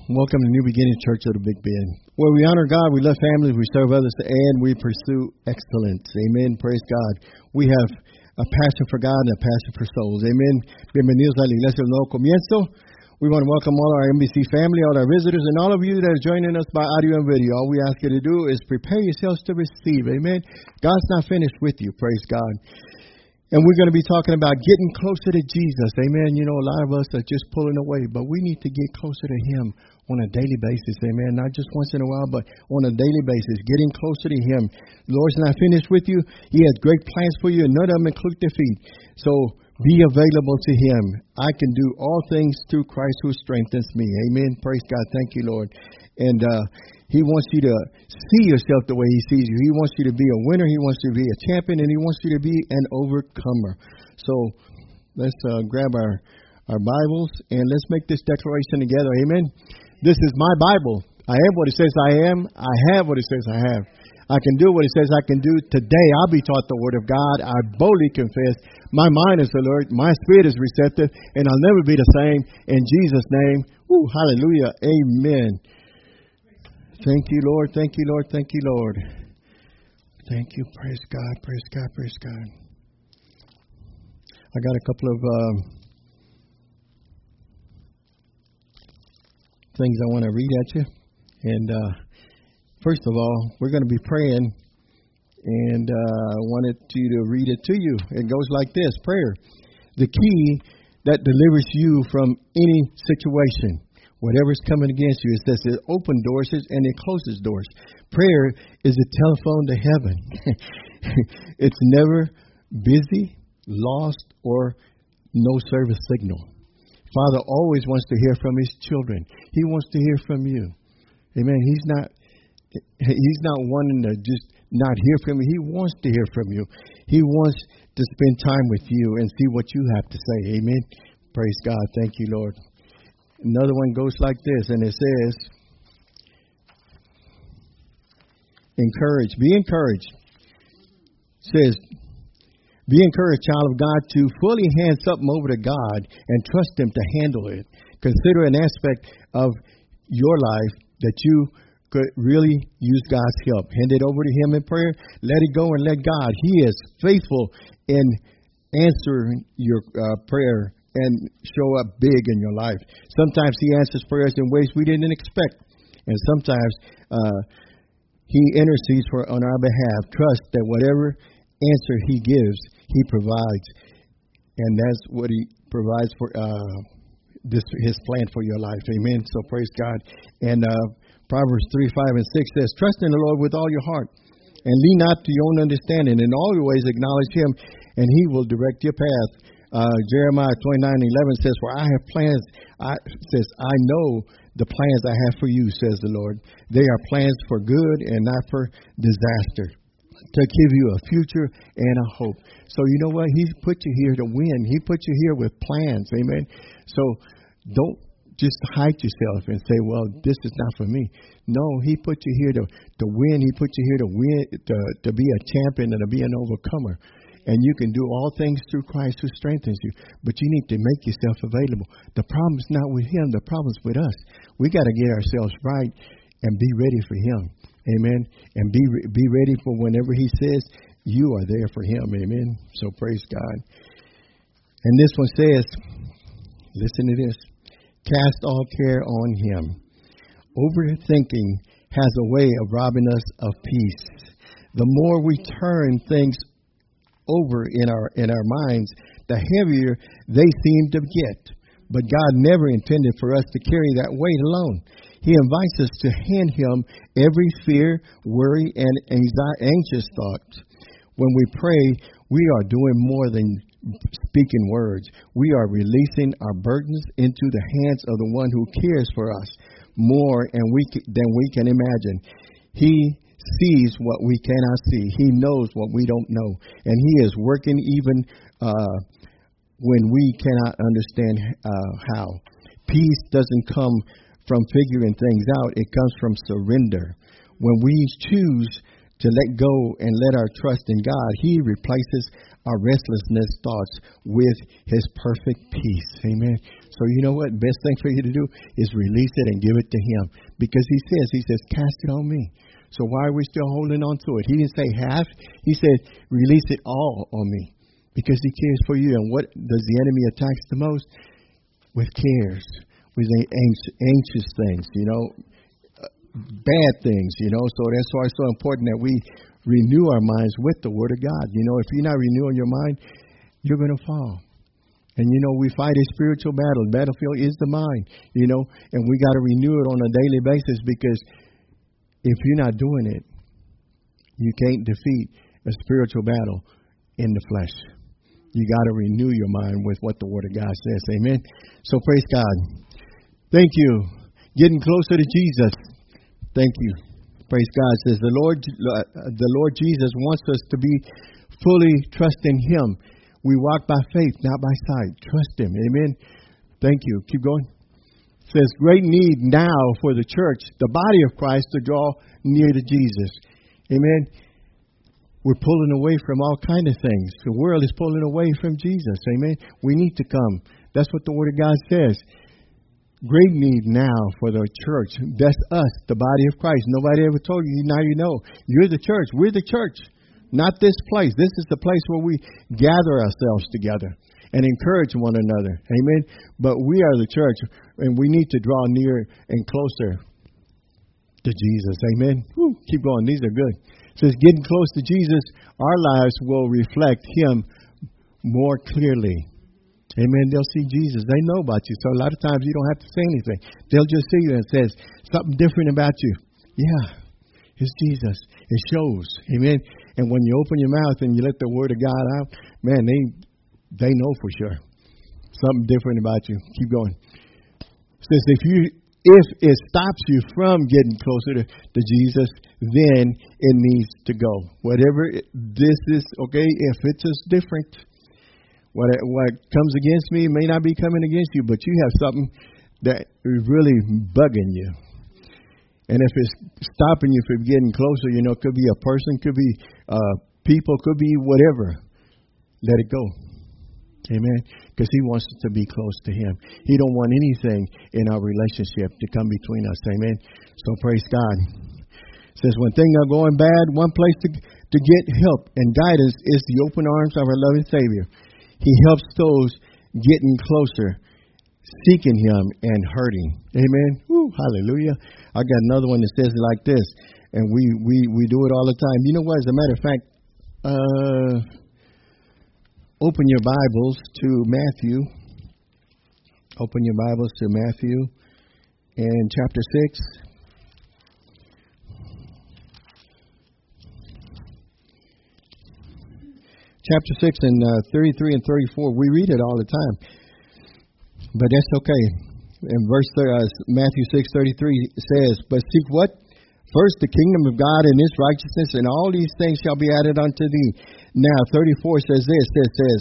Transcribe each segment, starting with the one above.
Welcome to New Beginning Church of the Big Bend, where we honor God, we love families, we serve others, and we pursue excellence. Amen. Praise God. We have a passion for God and a passion for souls. Amen. Bienvenidos a la Iglesia del Nuevo Comienzo. We want to welcome all our MBC family, all our visitors, and all of you that are joining us by audio and video. All we ask you to do is prepare yourselves to receive. Amen. God's not finished with you. Praise God. And we're going to be talking about getting closer to Jesus. Amen. You know, a lot of us are just pulling away, but we need to get closer to Him on a daily basis. Amen. Not just once in a while, but on a daily basis, getting closer to Him. The Lord's not finished with you. He has great plans for you, and none of them include defeat. So be available to Him. I can do all things through Christ who strengthens me. Amen. Praise God. Thank you, Lord. And He wants you to see yourself the way He sees you. He wants you to be a winner. He wants you to be a champion, and He wants you to be an overcomer. So let's grab our Bibles, and let's make this declaration together. Amen. This is my Bible. I am what it says I am. I have what it says I have. I can do what it says I can do. Today I'll be taught the Word of God. I boldly confess. My mind is alert. My spirit is receptive, and I'll never be the same. In Jesus' name. Woo, hallelujah. Amen. Thank you, Lord. Thank you, Lord. Thank you, Lord. Thank you. Praise God. Praise God. Praise God. I got a couple of things I want to read at you. And first of all, we're going to be praying. And I wanted you to read it to you. It goes like this. Prayer. The key that delivers you from any situation. Whatever's coming against you, it says it opens doors and it closes doors. Prayer is a telephone to heaven. It's never busy, lost, or no service signal. Father always wants to hear from His children. He wants to hear from you. Amen. He's not wanting to just not hear from you. He wants to hear from you. He wants to spend time with you and see what you have to say. Amen. Praise God. Thank you, Lord. Another one goes like this, and it says, encourage. Be encouraged. It says, be encouraged, child of God, to fully hand something over to God and trust Him to handle it. Consider an aspect of your life that you could really use God's help. Hand it over to Him in prayer. Let it go and let God. He is faithful in answering your prayer and show up big in your life. Sometimes He answers prayers in ways we didn't expect. And sometimes He intercedes on our behalf. Trust that whatever answer He gives, He provides. And that's what He provides for His plan for your life. Amen. So praise God. And Proverbs 3, 5, and 6 says, trust in the Lord with all your heart and lean not to your own understanding. In all your ways acknowledge Him, and He will direct your path. Jeremiah 29:11 says, for I have plans, I know the plans I have for you, says the Lord. They are plans for good and not for disaster, to give you a future and a hope. So you know what? He put you here to win. He put you here with plans. Amen. So don't just hide yourself and say, well, this is not for me. No, He put you here to win. He put you here to win, to be a champion and to be an overcomer. And you can do all things through Christ who strengthens you. But you need to make yourself available. The problem is not with Him. The problem is with us. We got to get ourselves right and be ready for Him. Amen. And be ready for whenever He says you are there for Him. Amen. So praise God. And this one says, listen to this. Cast all care on Him. Overthinking has a way of robbing us of peace. The more we turn things over in our minds, the heavier they seem to get. But God never intended for us to carry that weight alone. He invites us to hand Him every fear, worry, and anxious thought. When we pray, we are doing more than speaking words. We are releasing our burdens into the hands of the one who cares for us more than we can imagine. He sees what we cannot see. He knows what we don't know. And He is working even when we cannot understand how. Peace doesn't come from figuring things out. It comes from surrender. When we choose to let go and let our trust in God, He replaces our restlessness thoughts with His perfect peace. Amen. So you know what? Best thing for you to do is release it and give it to Him. Because He says, cast it on me. So why are we still holding on to it? He didn't say half. He said, release it all on me. Because He cares for you. And what does the enemy attack the most? With cares. With anxious things, bad things, So that's why it's so important that we renew our minds with the Word of God. If you're not renewing your mind, you're going to fall. And, we fight a spiritual battle. The battlefield is the mind, and we got to renew it on a daily basis, because if you're not doing it, you can't defeat a spiritual battle in the flesh. You got to renew your mind with what the Word of God says. Amen. So praise God. Thank you. Getting closer to Jesus. Thank you. Praise God. It says the Lord Jesus wants us to be fully trusting Him. We walk by faith, not by sight. Trust Him. Amen. Thank you. Keep going. It says great need now for the church, the body of Christ, to draw near to Jesus. Amen. We're pulling away from all kinds of things. The world is pulling away from Jesus. Amen. We need to come. That's what the Word of God says. Great need now for the church. That's us, the body of Christ. Nobody ever told you. Now you know. You're the church. We're the church. Not this place. This is the place where we gather ourselves together and encourage one another. Amen. But we are the church, and we need to draw near and closer to Jesus. Amen. Woo, keep going. These are good. It says getting close to Jesus, our lives will reflect Him more clearly. Amen. They'll see Jesus. They know about you. So a lot of times you don't have to say anything. They'll just see you and says something different about you. Yeah, it's Jesus. It shows. Amen. And when you open your mouth and you let the Word of God out, man, they know for sure something different about you. Keep going. It says if it stops you from getting closer to Jesus, then it needs to go. Whatever this is, okay. If it's just different. What comes against me may not be coming against you, but you have something that is really bugging you. And if it's stopping you from getting closer, it could be a person, could be people, could be whatever. Let it go. Amen. Because He wants us to be close to Him. He don't want anything in our relationship to come between us. Amen. So praise God. It says when things are going bad, one place to get help and guidance is the open arms of our loving Savior. He helps those getting closer, seeking Him and hurting. Amen. Woo, hallelujah. I got another one that says it like this, and we do it all the time. You know what? As a matter of fact, open your Bibles to Matthew. Open your Bibles to Matthew in chapter 6. Chapter 6 and 33 and 34. We read it all the time. But that's okay. In Matthew 6:33 says, but seek what? First the kingdom of God and His righteousness, and all these things shall be added unto thee. Now 34 says this. It says,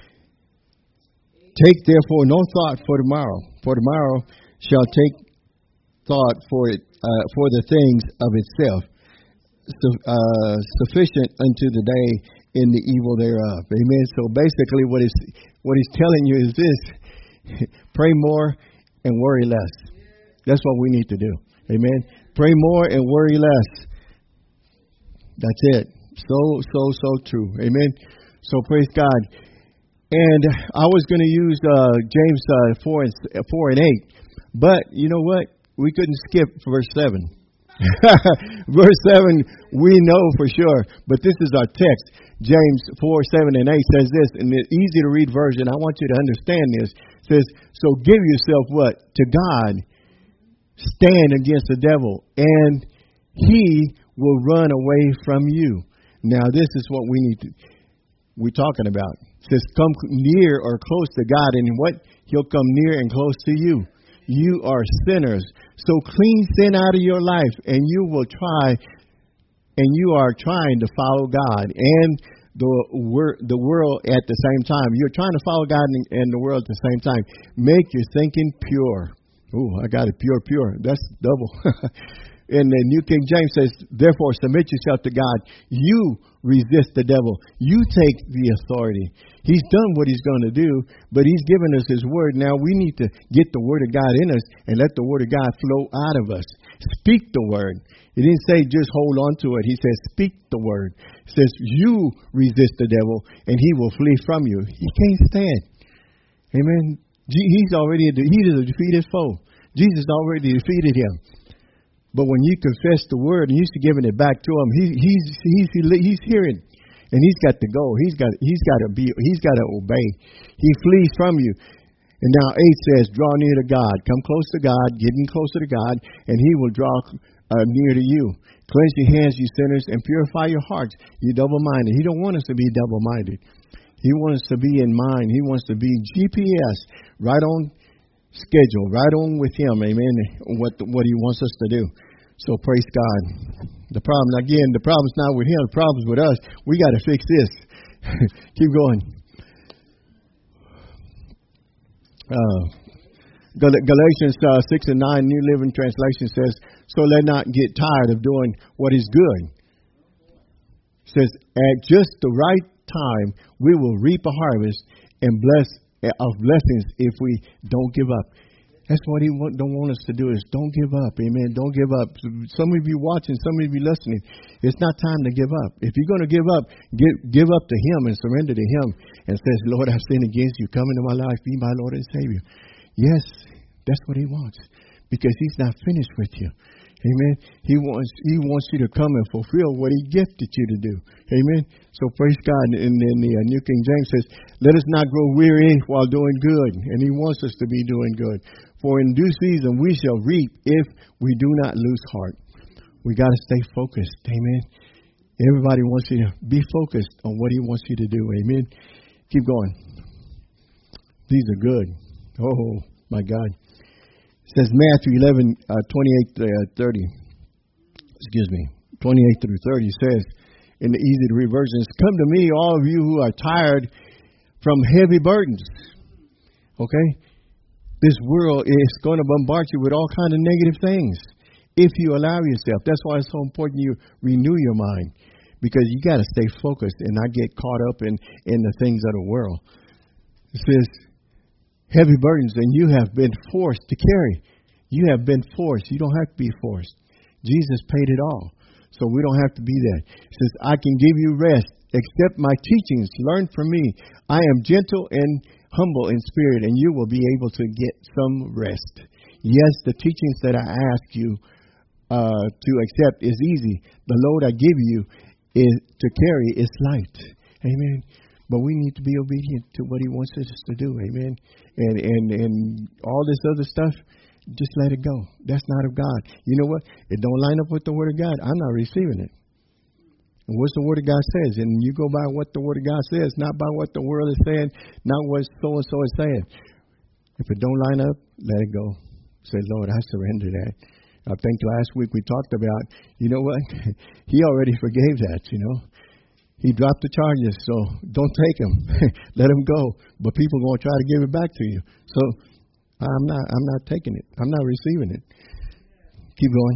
take therefore no thought for tomorrow. For tomorrow shall take thought for the things of itself. Sufficient unto the day in the evil thereof. Amen. So basically what he's telling you is this: pray more and worry less. That's what we need to do. Amen. Pray more and worry less. That's it. So true. Amen. So praise God. And I was going to use James 4 and 8, but you know what? We couldn't skip verse 7. Verse 7, we know for sure, but this is our text. James 4, 7, and 8 says this, in the easy to read version. I want you to understand this. It says, so give yourself what? To God. Stand against the devil, and he will run away from you. Now, this is what we're talking about. It says, come near or close to God, and what? He'll come near and close to you. You are sinners. So clean sin out of your life, and you will try, and you are trying to follow God and the world at the same time. You're trying to follow God and the world at the same time. Make your thinking pure. Oh, I got it. Pure. That's double. in the New King James says, therefore submit yourself to God. You resist the devil. You take the authority. He's done what he's going to do, but he's given us his word. Now we need to get the word of God in us and let the word of God flow out of us. Speak the word. He didn't say just hold on to it. He says speak the word. He says you resist the devil and he will flee from you. He can't stand. Amen. He's a defeated foe. Jesus already defeated him. But when you confess the word and you're giving it back to him, he's hearing, and he's got to go. He's got to obey. He flees from you. And now 8 says, draw near to God, come close to God, getting closer to God, and he will draw near to you. Cleanse your hands, you sinners, and purify your hearts, you double-minded. He don't want us to be double-minded. He wants us to be in mind. He wants to be GPS, right on schedule, right on with him, amen, what he wants us to do. So praise God. The problem's not with him, the problem's with us. We got to fix this. Keep going. Galatians 6 and 9, New Living Translation says, so let not get tired of doing what is good. It says, at just the right time, we will reap a harvest and of blessings if we don't give up. That's what he don't want us to do, is don't give up. Amen. Don't give up. Some of you watching, some of you listening, it's not time to give up. If you're going to give up, give up to him and surrender to him and says, Lord, I've sinned against you. Come into my life. Be my Lord and Savior. Yes, that's what he wants, because he's not finished with you. Amen. He wants you to come and fulfill what he gifted you to do. Amen. So praise God. And then the New King James says, let us not grow weary while doing good. And he wants us to be doing good. For in due season we shall reap if we do not lose heart. We got to stay focused. Amen. Everybody wants you to be focused on what he wants you to do. Amen. Keep going. These are good. Oh, my God. It says Matthew 11, 28 through 30 says, in the easy to read versions, come to me, all of you who are tired from heavy burdens. Okay? This world is going to bombard you with all kinds of negative things if you allow yourself. That's why it's so important you renew your mind, because you got to stay focused and not get caught up in the things of the world. It says, heavy burdens, and you have been forced to carry. You have been forced. You don't have to be forced. Jesus paid it all, so we don't have to be that. It says, I can give you rest. Accept my teachings. Learn from me. I am gentle and humble in spirit, and you will be able to get some rest. Yes, the teachings that I ask you to accept is easy. The load I give you to carry is light. Amen. But we need to be obedient to what he wants us to do. Amen. And all this other stuff, just let it go. That's not of God. You know what? It don't line up with the Word of God. I'm not receiving it. And what's the Word of God says? And you go by what the Word of God says, not by what the world is saying, not what so-and-so is saying. If it don't line up, let it go. Say, Lord, I surrender that. I think last week we talked about, you know what? He already forgave that, you know. He dropped the charges, so don't take him. Let him go. But people are going to try to give it back to you. So I'm not taking it. I'm not receiving it. Keep going.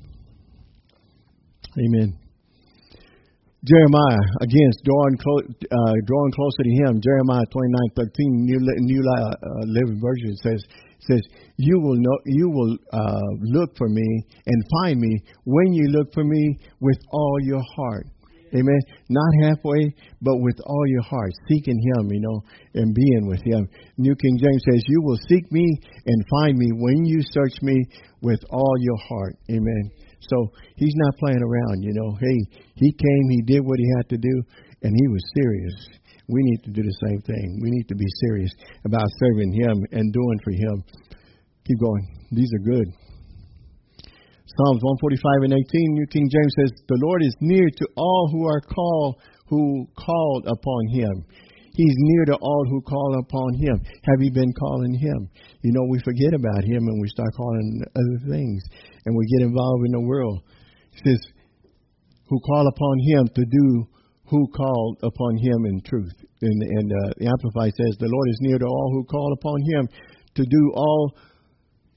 Amen. Jeremiah, again, drawing closer to him. Jeremiah 29:13, New Living Version says, you will look for me and find me when you look for me with all your heart. Amen. Not halfway, but with all your heart, seeking him, you know, and being with him. New King James says, you will seek me and find me when you search me with all your heart. Amen. So he's not playing around, you know. Hey, he came, he did what he had to do, and he was serious. We need to do the same thing. We need to be serious about serving him and doing for him. Keep going. These are good. Psalms 145 and 18, New King James says, the Lord is near to all who called upon him. He's near to all who call upon him. Have you been calling him? You know, we forget about him and we start calling other things, and we get involved in the world. It says, who call upon him to do who called upon him in truth. And the Amplified says, the Lord is near to all who call upon him to do all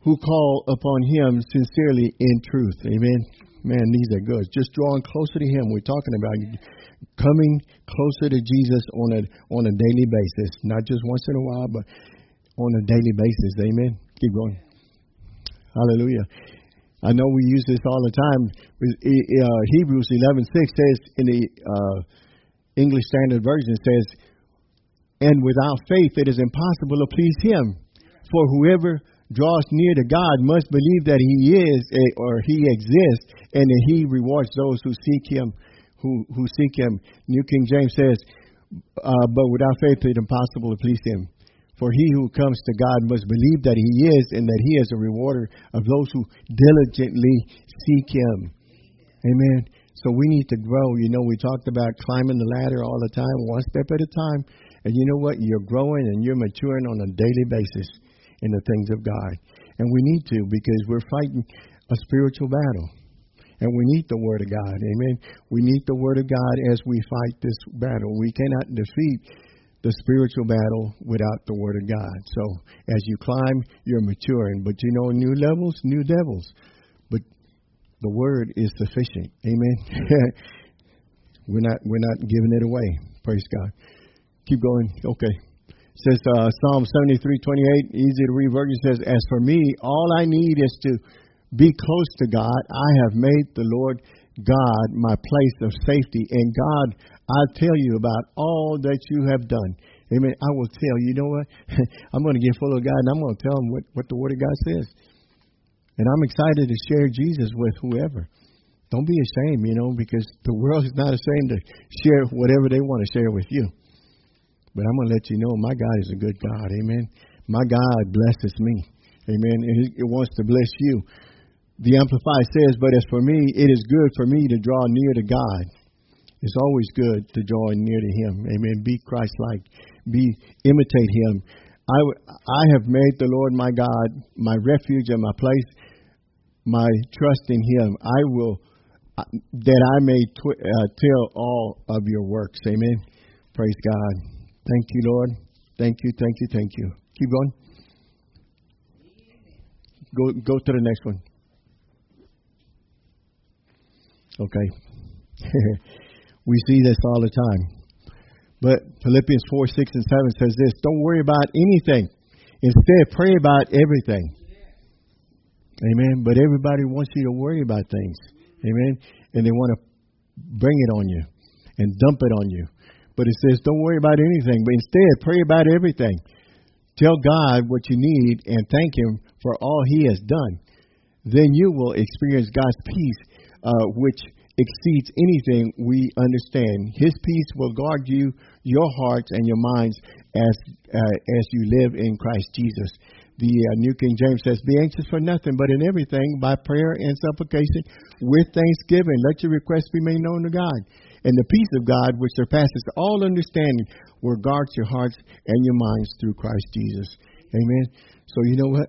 who call upon him sincerely in truth. Amen. Man, these are good. Just drawing closer to him. We're talking about coming closer to Jesus on a daily basis, not just once in a while, but on a daily basis. Amen. Keep going. Hallelujah. I know we use this all the time. Hebrews 11:6 says in the English Standard Version says, "And without faith it is impossible to please him. For whoever draws near to God must believe that he is or he exists, and that he rewards those who seek him." Who seek him. New King James says, "But without faith it is impossible to please him. For he who comes to God must believe that he is, and that he is a rewarder of those who diligently seek him." Amen. So we need to grow. You know, we talked about climbing the ladder all the time, one step at a time. And you know what? You're growing and you're maturing on a daily basis in the things of God. And we need to, because we're fighting a spiritual battle. And we need the Word of God. Amen. We need the Word of God as we fight this battle. We cannot defeat the spiritual battle without the Word of God. So as you climb, you're maturing. But you know, new levels, new devils. But the Word is sufficient. Amen. We're not giving it away. Praise God. Keep going. Okay. It says Psalm 73:28, easy to read version, says, "As for me, all I need is to be close to God. I have made the Lord God my place of safety. And God, I'll tell you about all that you have done." Amen. I will tell. You know what? I'm going to get full of God, and I'm going to tell them what the Word of God says. And I'm excited to share Jesus with whoever. Don't be ashamed, you know, because the world is not ashamed to share whatever they want to share with you. But I'm going to let you know my God is a good God. Amen. My God blesses me. Amen. And He wants to bless you. The Amplified says, "But as for me, it is good for me to draw near to God." It's always good to draw near to Him. Amen. Be Christ-like. Imitate Him. I have made the Lord my God my refuge and my place, my trust in Him. I will, that I may tell all of your works. Amen. Praise God. Thank you, Lord. Thank you, thank you, thank you. Keep going. Go to the next one. Okay. We see this all the time. But Philippians 4:6 and 7 says this: "Don't worry about anything. Instead, pray about everything." Amen. But everybody wants you to worry about things. Amen. And they want to bring it on you and dump it on you. But it says, don't worry about anything, but instead pray about everything. Tell God what you need and thank Him for all He has done. Then you will experience God's peace, which exceeds anything we understand. His peace will guard you, your hearts and your minds as you live in Christ Jesus. The New King James says, "Be anxious for nothing, but in everything by prayer and supplication with thanksgiving. Let your requests be made known to God. And the peace of God, which surpasses all understanding, will guard your hearts and your minds through Christ Jesus." Amen. So you know what?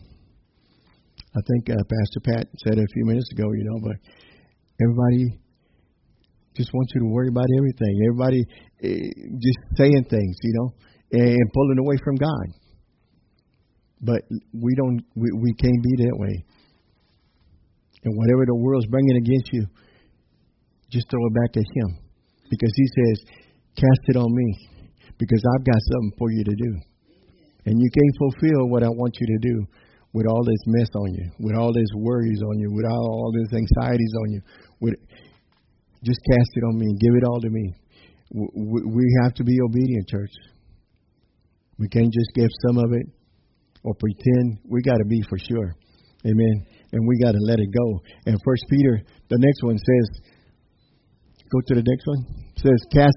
I think Pastor Pat said it a few minutes ago, you know, but everybody just wants you to worry about everything. Everybody just saying things, you know, and pulling away from God. But we can't be that way. And whatever the world's bringing against you, just throw it back at Him. Because He says, cast it on me. Because I've got something for you to do. And you can't fulfill what I want you to do with all this mess on you, with all these worries on you, with all these anxieties on you. Just cast it on me and give it all to me. We have to be obedient, church. We can't just give some of it or pretend. We got to be for sure. Amen. And we got to let it go. And 1 Peter, the next one says, go to the next one. It says, cast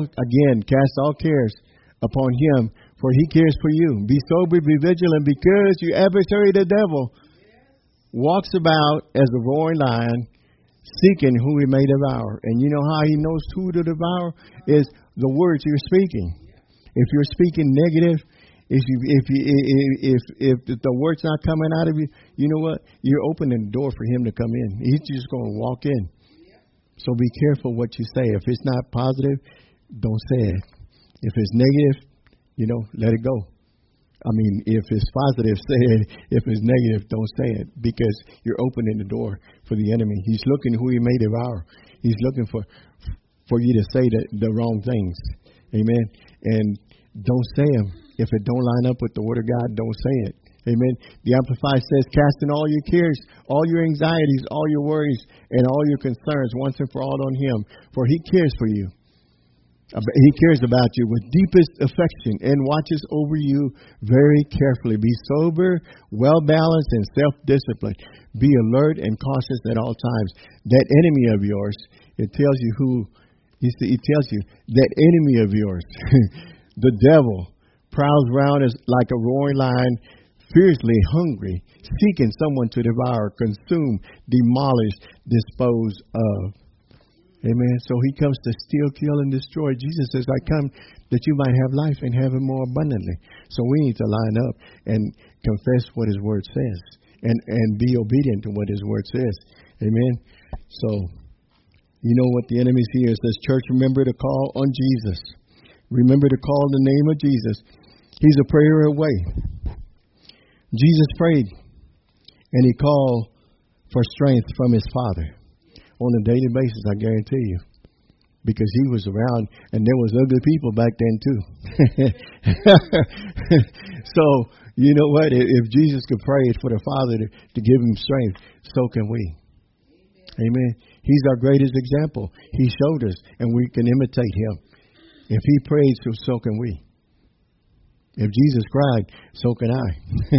all cares upon Him, for He cares for you. Be sober, be vigilant, because your adversary, the devil, walks about as a roaring lion, seeking who He may devour. And you know how He knows who to devour? Is the words you're speaking. If you're speaking negative, if the word's not coming out of you, you know what? You're opening the door for Him to come in. He's just going to walk in. So be careful what you say. If it's not positive, don't say it. If it's negative, you know, let it go. I mean, if it's positive, say it. If it's negative, don't say it, because you're opening the door for the enemy. He's looking who he may devour. He's looking for you to say the wrong things. Amen. And don't say them. If it don't line up with the word of God, don't say it. Amen. The Amplified says, casting all your cares, all your anxieties, all your worries, and all your concerns once and for all on him, for he cares for you. He cares about you with deepest affection and watches over you very carefully. Be sober, well-balanced, and self-disciplined. Be alert and cautious at all times. That enemy of yours, it tells you who, it tells you, that enemy of yours, the devil, prowls around as like a roaring lion, fiercely hungry, seeking someone to devour, consume, demolish, dispose of. Amen. So he comes to steal, kill, and destroy. Jesus says, I come that you might have life and have it more abundantly. So we need to line up and confess what his word says and be obedient to what his word says. Amen. So, you know what the enemy here says, church, remember to call on Jesus. Remember to call the name of Jesus. He's a prayer away. Jesus prayed, and he called for strength from his Father. On a daily basis, I guarantee you. Because he was around, and there was ugly people back then too. So, you know what? If Jesus could pray for the Father to give him strength, so can we. Amen. He's our greatest example. He showed us, and we can imitate him. If he prayed, so can we. If Jesus cried, so can I.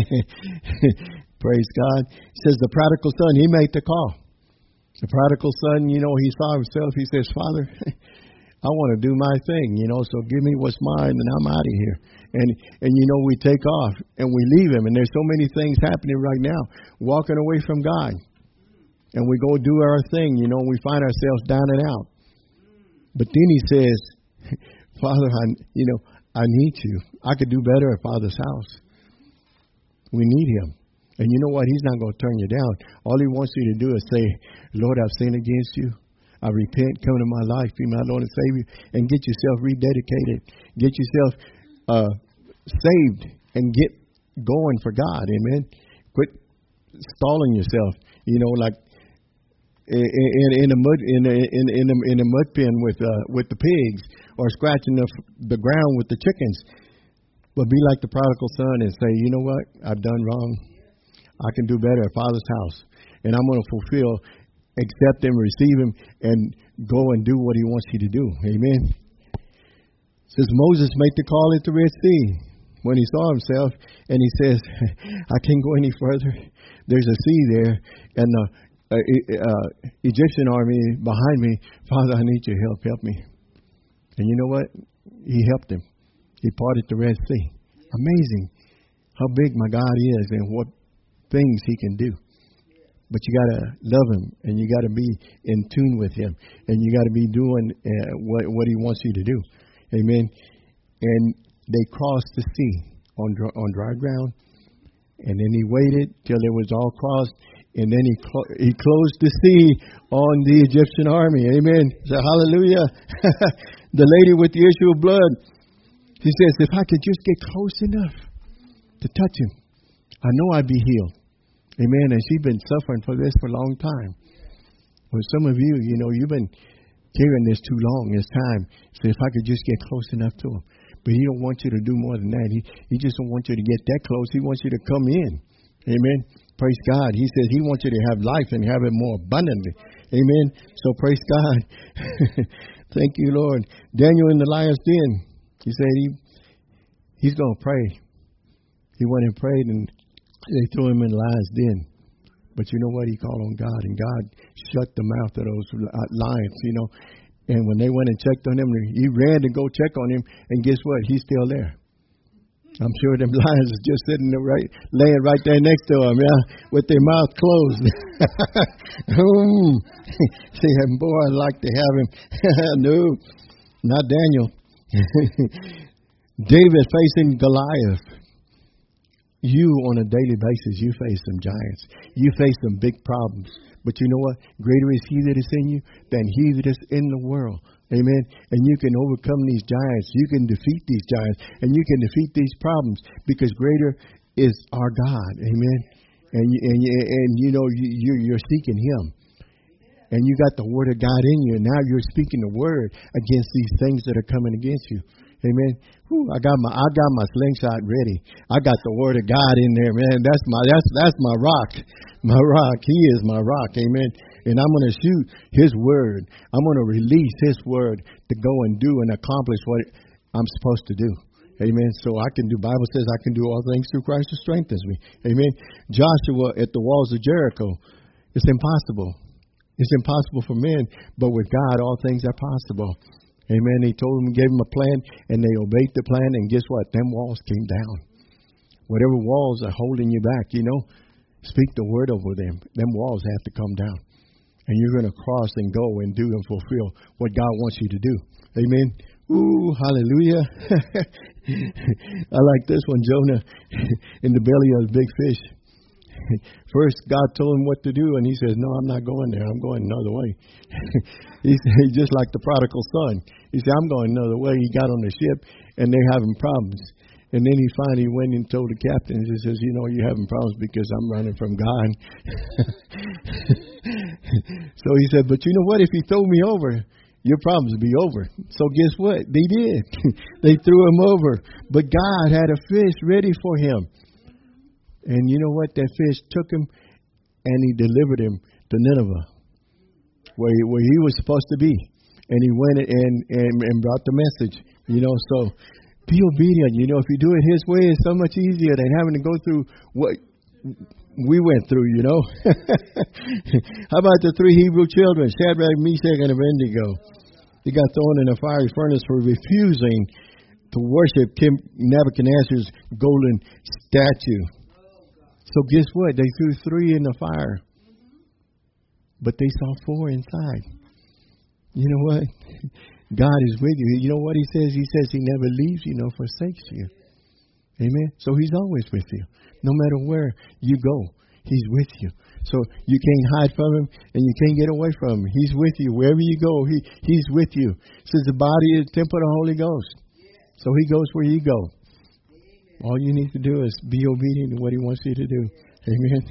Praise God. He says the prodigal son, he made the call. The prodigal son, you know, he saw himself. He says, Father, I want to do my thing, you know, so give me what's mine and I'm out of here. And you know, we take off and we leave him. And there's so many things happening right now, walking away from God. And we go do our thing, you know, and we find ourselves down and out. But then he says, Father, I need you. I could do better at Father's house. We need him. And you know what? He's not going to turn you down. All he wants you to do is say, Lord, I've sinned against you. I repent. Come into my life. Be my Lord and Savior. And get yourself rededicated. Get yourself saved and get going for God. Amen. Quit stalling yourself. You know, like in the mud pen with the pigs, or scratching the ground with the chickens. But be like the prodigal son and say, you know what? I've done wrong. I can do better at Father's house. And I'm going to fulfill, accept him, receive him, and go and do what he wants you to do. Amen. It says Moses made the call at the Red Sea when he saw himself, and he says, I can't go any further. There's a sea there, and the Egyptian army behind me. Father, I need your help. Help me. And you know what? He helped him. He parted the Red Sea. Amazing how big my God is and what things he can do. But you got to love him, and you got to be in tune with him, and you got to be doing what he wants you to do. Amen. And they crossed the sea on dry ground, and then he waited till it was all crossed, and then he closed the sea on the Egyptian army. Amen. So hallelujah. The lady with the issue of blood, she says, if I could just get close enough to touch him, I know I'd be healed. Amen. And she's been suffering for this for a long time. Well, some of you, you know, you've been carrying this too long. It's time. So if I could just get close enough to him. But he don't want you to do more than that. He just don't want you to get that close. He wants you to come in. Amen. Praise God. He says he wants you to have life and have it more abundantly. Amen. So praise God. Thank you, Lord. Daniel in the lion's den. He said he's going to pray. He went and prayed, and they threw him in the lion's den. But you know what? He called on God, and God shut the mouth of those lions, you know. And when they went and checked on him, he ran to go check on him, and guess what? He's still there. I'm sure them lions is just sitting there laying right there next to him, yeah, with their mouth closed. See, boy, I'd like to have him. No, not Daniel. David facing Goliath. You, on a daily basis, you face some giants. You face some big problems. But you know what? Greater is he that is in you than he that is in the world. Amen. And you can overcome these giants. You can defeat these giants. And you can defeat these problems because greater is our God. Amen. And you're seeking Him. And you got the Word of God in you. And now you're speaking the Word against these things that are coming against you. Amen. Whew, I got my slingshot ready. I got the Word of God in there, man. That's my rock. My rock. He is my rock. Amen. And I'm going to shoot His Word. I'm going to release His Word to go and do and accomplish what I'm supposed to do. Amen. So I can do, Bible says I can do all things through Christ who strengthens me. Amen. Joshua at the walls of Jericho. It's impossible. It's impossible for men, but with God, all things are possible. Amen. He told them, gave them a plan, and they obeyed the plan, and guess what? Them walls came down. Whatever walls are holding you back, speak the word over them. Them walls have to come down. And you're going to cross and go and do and fulfill what God wants you to do. Amen. Ooh, hallelujah. I like this one, Jonah in the belly of the big fish. First, God told him what to do, and he says, no, I'm not going there. I'm going another way. He's just like the prodigal son. He said, I'm going another way. He got on the ship, and they're having problems. And then he finally went and told the captain, he says, you're having problems because I'm running from God. So he said, but you know what? If he throw me over, your problems will be over. So guess what? They did. They threw him over. But God had a fish ready for him. And you know what? That fish took him and he delivered him to Nineveh, where he was supposed to be. And he went and brought the message. So be obedient. If you do it His way, it's so much easier than having to go through what we went through, How about the 3 Hebrew children, Shadrach, Meshach, and Abednego? They got thrown in a fiery furnace for refusing to worship King Nebuchadnezzar's golden statue. So guess what? They threw 3 in the fire, but they saw 4 inside. You know what? God is with you. You know what He says? He says He never leaves you nor forsakes you. Amen. So He's always with you. No matter where you go, He's with you. So you can't hide from Him and you can't get away from Him. He's with you. Wherever you go, He's with you. It says the body is the temple of the Holy Ghost. So He goes where you go. All you need to do is be obedient to what He wants you to do. Amen.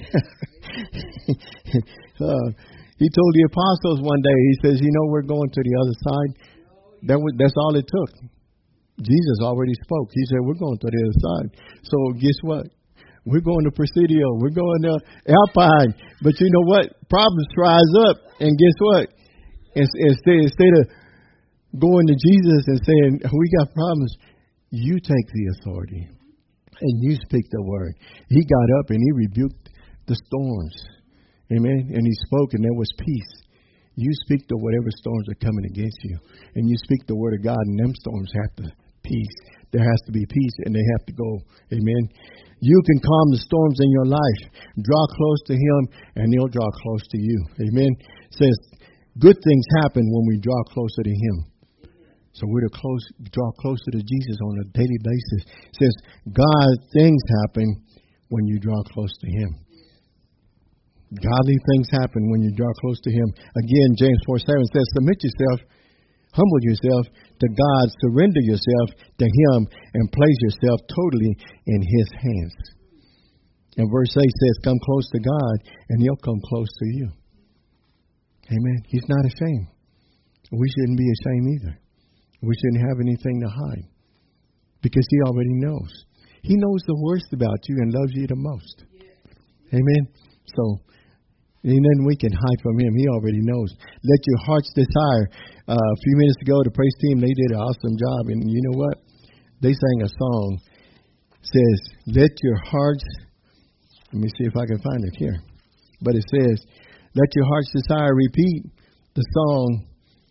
He told the apostles one day, He says, we're going to the other side. That's all it took. Jesus already spoke. He said, we're going to the other side. So guess what? We're going to Presidio. We're going to Alpine. But you know what? Problems rise up. And guess what? Instead of going to Jesus and saying, we got problems, you take the authority. And you speak the word. He got up and He rebuked the storms. Amen. And He spoke and there was peace. You speak to whatever storms are coming against you. And you speak the word of God and them storms have to peace. There has to be peace and they have to go. Amen. You can calm the storms in your life. Draw close to Him and He'll draw close to you. Amen. It says good things happen when we draw closer to Him. So we're to draw closer to Jesus on a daily basis. It says God things happen when you draw close to Him. Godly things happen when you draw close to Him. Again, James 4:7 says, submit yourself, humble yourself to God, surrender yourself to Him, and place yourself totally in His hands. And verse 8 says, come close to God, and He'll come close to you. Amen. He's not ashamed. We shouldn't be ashamed either. We shouldn't have anything to hide because He already knows. He knows the worst about you and loves you the most. Amen. So, and then we can hide from Him. He already knows. Let your hearts desire. A few minutes ago, the praise team, they did an awesome job. And you know what? They sang a song. It says, let your hearts, let me see if I can find it here. But it says, let your hearts desire. Repeat the song.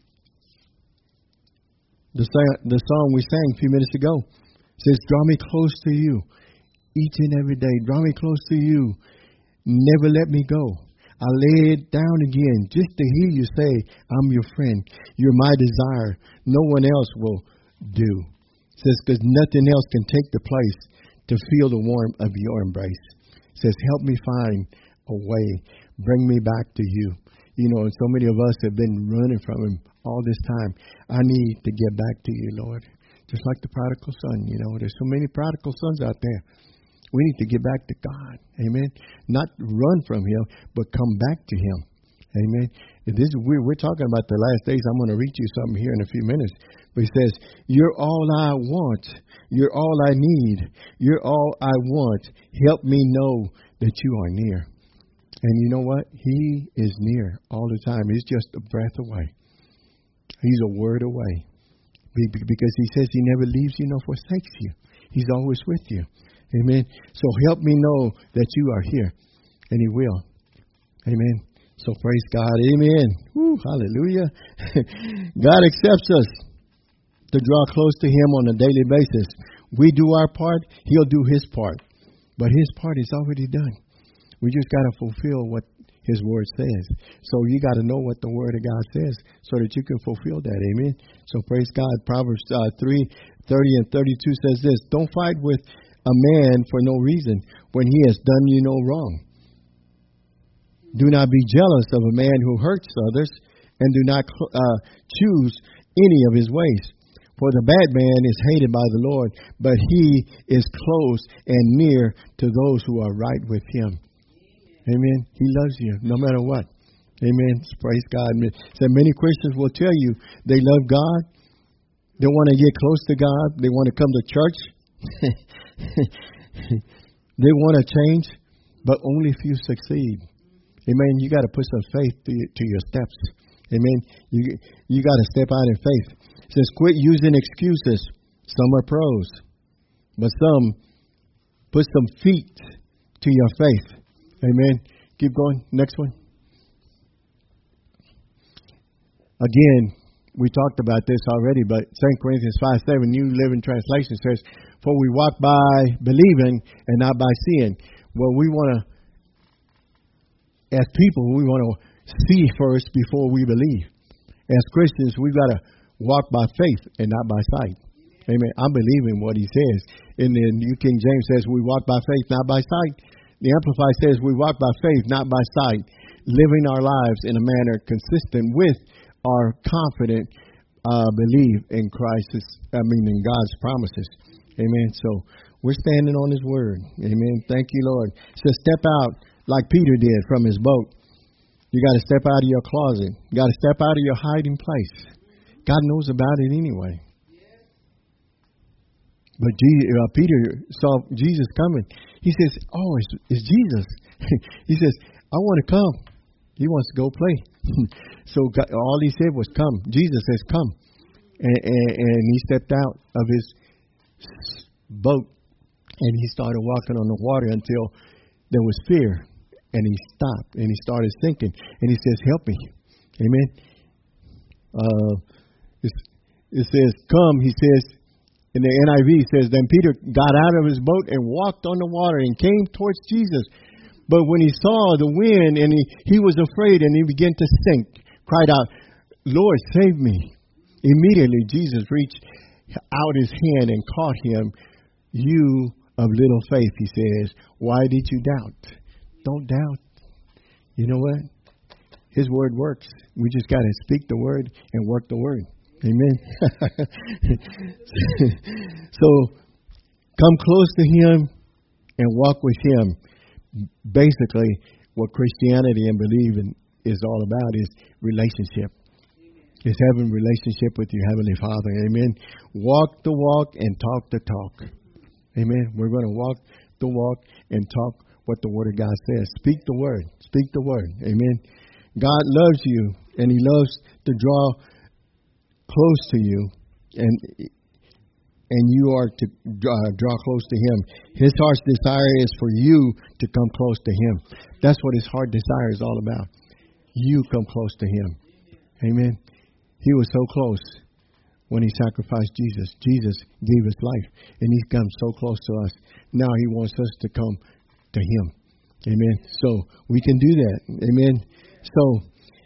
The song we sang a few minutes ago. It says, draw me close to you each and every day. Draw me close to you. Never let me go. I lay it down again just to hear you say, I'm your friend. You're my desire. No one else will do. It says, because nothing else can take the place to feel the warmth of your embrace. It says, help me find a way. Bring me back to you. So many of us have been running from Him all this time. I need to get back to You, Lord. Just like the prodigal son, there's so many prodigal sons out there. We need to get back to God. Amen. Not run from Him, but come back to Him. Amen. And this is we're talking about the last days. I'm going to read you something here in a few minutes. But He says, You're all I want. You're all I need. You're all I want. Help me know that You are near. And you know what? He is near all the time. He's just a breath away. He's a word away. Because He says He never leaves you nor forsakes you. He's always with you. Amen. So help me know that You are here. And He will. Amen. So praise God. Amen. Woo, hallelujah. God accepts us to draw close to Him on a daily basis. We do our part. He'll do His part. But His part is already done. We just got to fulfill what His Word says. So you got to know what the Word of God says so that you can fulfill that. Amen. So praise God. Proverbs 3:30 and 32 says this. Don't fight with a man for no reason when he has done you no wrong. Do not be jealous of a man who hurts others, and do not choose any of his ways. For the bad man is hated by the Lord, but he is close and near to those who are right with Him. Amen. He loves you no matter what. Amen. Praise God. So many Christians will tell you they love God. They want to get close to God. They want to come to church. They want to change, but only if you succeed. Amen. You got to put some faith to your steps. Amen. You got to step out in faith. It says, quit using excuses. Some are pros, but some put some feet to your faith. Amen. Keep going. Next one. Again, we talked about this already, but 2 Corinthians 5:7, New Living Translation says, for we walk by believing and not by seeing. Well, we want to, as people, we want to see first before we believe. As Christians, we've got to walk by faith and not by sight. Amen. I'm believing what He says. And the New King James says we walk by faith, not by sight. The Amplified says we walk by faith, not by sight, living our lives in a manner consistent with our confident belief in in God's promises. Amen. So we're standing on His word. Amen. Thank you, Lord. It says step out like Peter did from his boat. You got to step out of your closet. You got to step out of your hiding place. God knows about it anyway. But Peter saw Jesus coming. He says, oh, it's Jesus. He says, I want to come. He wants to go play. So God, all He said was come. Jesus says come. And He stepped out of His boat and He started walking on the water until there was fear. And He stopped and He started sinking. And He says, help me. Amen. It says, come, He says, in the NIV says, then Peter got out of his boat and walked on the water and came towards Jesus. But when he saw the wind and he was afraid and he began to sink, cried out, Lord, save me. Immediately Jesus reached out His hand and caught him. You of little faith, He says, why did you doubt? Don't doubt. You know what? His word works. We just got to speak the word and work the word. Amen. So come close to Him and walk with Him. Basically, what Christianity and believing is all about is relationship. It's having relationship with your Heavenly Father. Amen. Walk the walk and talk the talk. Amen. We're going to walk the walk and talk what the Word of God says. Speak the Word. Speak the Word. Amen. God loves you, and He loves to draw close to you, and you are to draw close to Him. His heart's desire is for you to come close to Him. That's what His heart desire is all about. You come close to Him. Amen. He was so close when He sacrificed Jesus. Jesus gave His life, and He's come so close to us. Now He wants us to come to Him. Amen. So we can do that. Amen. So,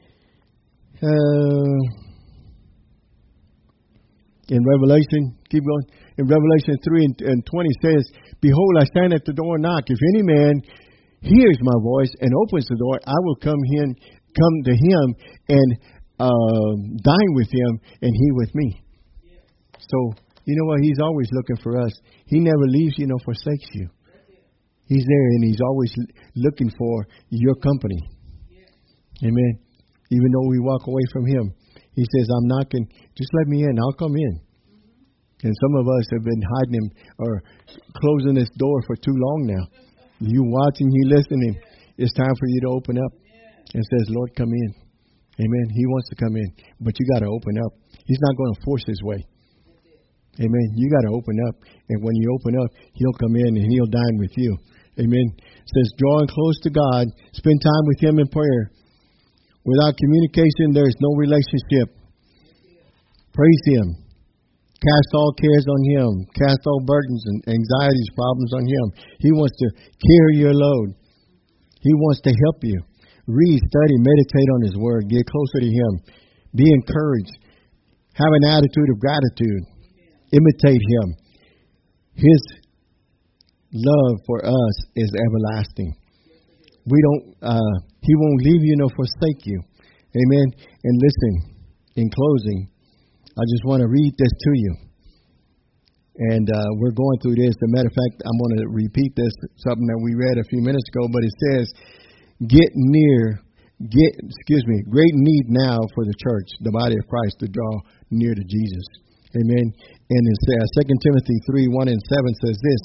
in Revelation, keep going. In Revelation 3 and 20 says, behold, I stand at the door and knock. If any man hears my voice and opens the door, I will come in come to Him and dine with Him and He with me. So, you know what? He's always looking for us. He never leaves you nor forsakes you. He's there, and He's always looking for your company. Amen. Even though we walk away from Him, He says, I'm knocking. Just let me in. I'll come in. And some of us have been hiding Him or closing this door for too long now. You watching, you listening. It's time for you to open up and says, Lord, come in. Amen. He wants to come in, but you got to open up. He's not going to force His way. Amen. You got to open up. And when you open up, He'll come in and He'll dine with you. Amen. It says, drawing close to God, spend time with Him in prayer. Without communication, there is no relationship. Praise Him. Cast all cares on Him. Cast all burdens and anxieties, problems on Him. He wants to carry your load. He wants to help you. Read, study, meditate on His Word. Get closer to Him. Be encouraged. Have an attitude of gratitude. Imitate Him. His love for us is everlasting. He won't leave you nor forsake you. Amen. And listen, in closing, I just want to read this to you. And we're going through this. As a matter of fact, I'm going to repeat this, something that we read a few minutes ago, but it says, great need now for the church, the body of Christ, to draw near to Jesus. Amen. And it says, 2 Timothy 3:1 and 7 says this.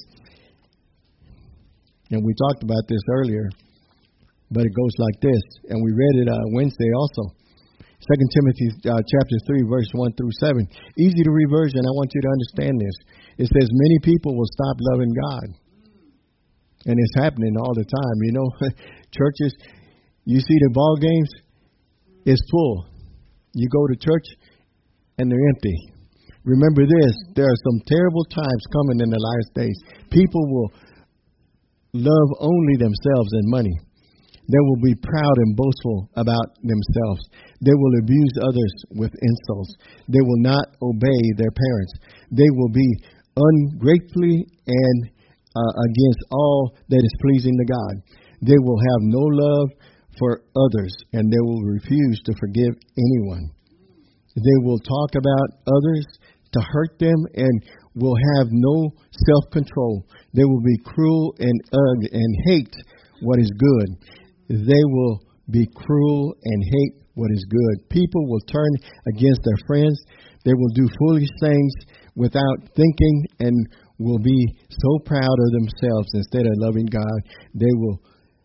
And we talked about this earlier, but it goes like this. And we read it Wednesday also. 2 Timothy chapter 3, verse 1 through 7. Easy to read version. I want you to understand this. It says many people will stop loving God. And it's happening all the time. You know, churches, you see the ball games, it's full. You go to church and they're empty. Remember this, there are some terrible times coming in the last days. People will love only themselves and money. They will be proud and boastful about themselves. They will abuse others with insults. They will not obey their parents. They will be ungratefully and against all that is pleasing to God. They will have no love for others, and they will refuse to forgive anyone. They will talk about others to hurt them and will have no self-control. They will be cruel and ugly and hate what is good. They will be cruel and hate what is good. People will turn against their friends. They will do foolish things without thinking and will be so proud of themselves instead of loving God. They will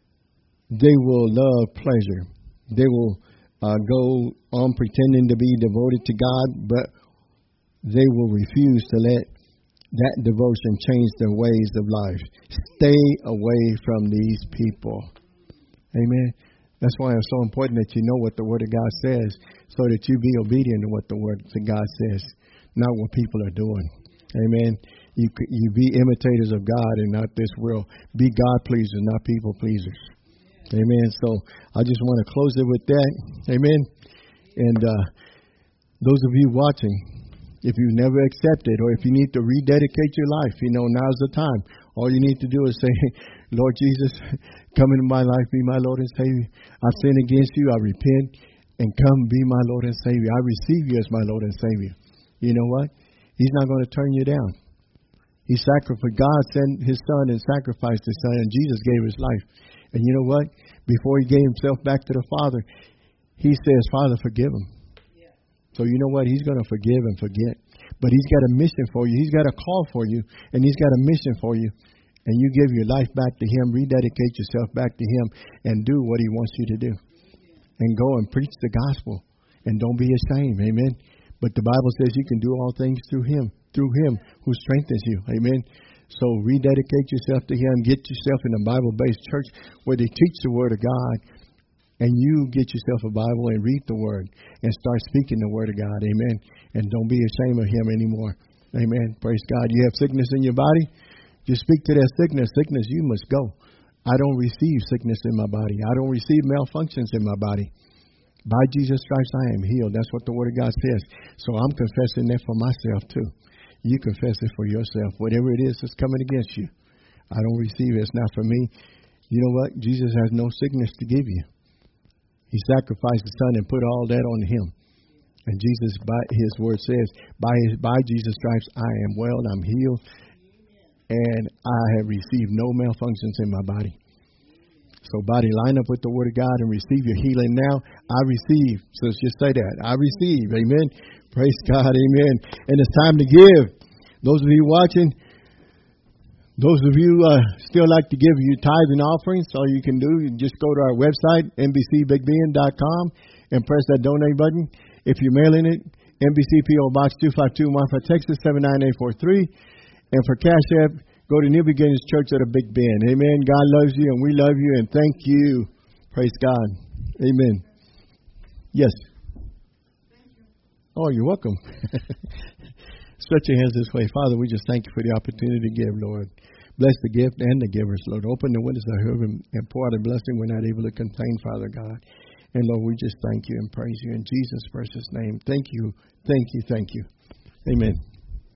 love pleasure. They will go on pretending to be devoted to God, but they will refuse to let that devotion change their ways of life. Stay away from these people. Amen. That's why it's so important that you know what the Word of God says, so that you be obedient to what the Word of God says, not what people are doing. Amen. You be imitators of God and not this world. Be God pleasers, not people pleasers. Amen. So I just want to close it with that. Amen. And those of you watching, if you've never accepted or if you need to rededicate your life, now's the time. All you need to do is say, Lord Jesus, come into my life, be my Lord and Savior. I've sinned against you. I repent and come be my Lord and Savior. I receive you as my Lord and Savior. You know what? He's not going to turn you down. He sacrificed. God sent His Son and sacrificed His Son, and Jesus gave His life. And you know what? Before He gave Himself back to the Father, He says, Father, forgive them. Yeah. So you know what? He's going to forgive and forget. But He's got a mission for you. He's got a call for you, and He's got a mission for you. And you give your life back to Him, rededicate yourself back to Him, and do what He wants you to do. And go and preach the gospel. And don't be ashamed. Amen. But the Bible says you can do all things through Him who strengthens you. Amen. So rededicate yourself to Him. Get yourself in a Bible-based church where they teach the Word of God. And you get yourself a Bible and read the Word and start speaking the Word of God. Amen. And don't be ashamed of Him anymore. Amen. Praise God. You have sickness in your body? Just speak to that sickness. Sickness, you must go. I don't receive sickness in my body. I don't receive malfunctions in my body. By Jesus' stripes I am healed. That's what the Word of God says. So I'm confessing that for myself too. You confess it for yourself. Whatever it is that's coming against you, I don't receive it. It's not for me. You know what? Jesus has no sickness to give you. He sacrificed his son and put all that on him. And Jesus, by his word says, by Jesus' stripes, I am well, I'm healed, and I have received no malfunctions in my body. So body, line up with the word of God and receive your healing now. I receive. So let's just say that. I receive. Amen. Praise God. Amen. And it's time to give. Those of you watching, those of you still like to give your tithes and offerings, all you can do is just go to our website, NBCBigBend.com, and press that donate button. If you're mailing it, NBC P.O. Box 252, Marfa, Texas, 79843. And for Cash App, go to New Beginnings Church at a Big Bend. Amen. God loves you, and we love you, and thank you. Praise God. Amen. Yes. Oh, you're welcome. Stretch your hands this way. Father, we just thank you for the opportunity to give, Lord. Bless the gift and the givers, Lord. Open the windows of heaven and pour out a blessing we're not able to contain, Father God. And, Lord, we just thank you and praise you in Jesus' precious name. Thank you. Thank you. Thank you. Amen.